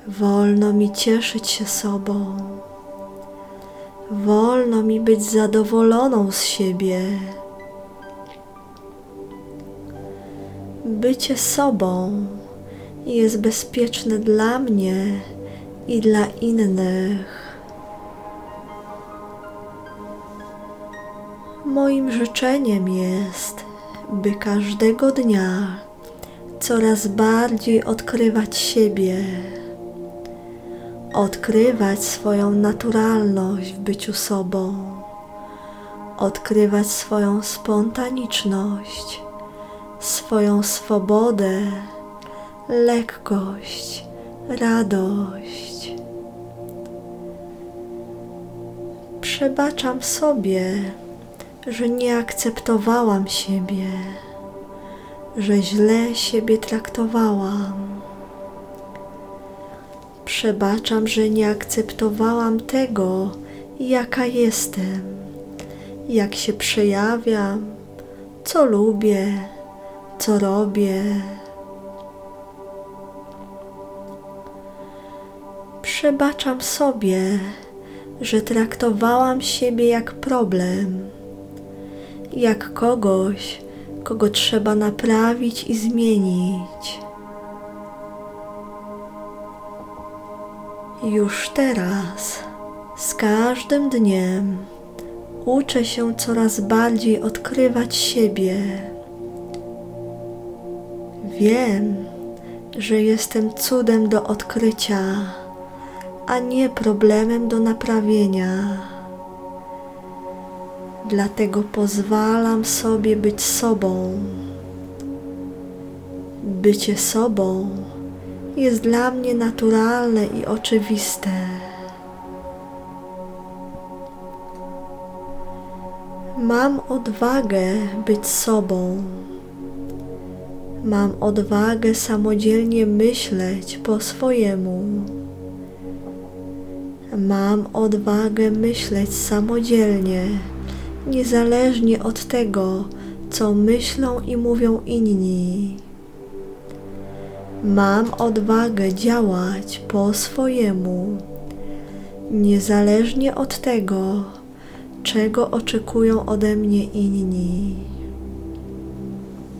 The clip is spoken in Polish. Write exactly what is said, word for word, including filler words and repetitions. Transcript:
Wolno mi cieszyć się sobą. Wolno mi być zadowoloną z siebie. Bycie sobą jest bezpieczne dla mnie i dla innych. Moim życzeniem jest, by każdego dnia coraz bardziej odkrywać siebie, odkrywać swoją naturalność w byciu sobą, odkrywać swoją spontaniczność, swoją swobodę, lekkość, radość. Przebaczam sobie, że nie akceptowałam siebie, że źle siebie traktowałam. Przebaczam, że nie akceptowałam tego, jaka jestem, jak się przejawiam, co lubię, co robię. Przebaczam sobie, że traktowałam siebie jak problem, jak kogoś, kogo trzeba naprawić i zmienić. Już teraz, z każdym dniem, uczę się coraz bardziej odkrywać siebie. Wiem, że jestem cudem do odkrycia, a nie problemem do naprawienia. Dlatego pozwalam sobie być sobą. Bycie sobą jest dla mnie naturalne i oczywiste. Mam odwagę być sobą. Mam odwagę samodzielnie myśleć po swojemu. Mam odwagę myśleć samodzielnie, niezależnie od tego, co myślą i mówią inni. Mam odwagę działać po swojemu, niezależnie od tego, czego oczekują ode mnie inni.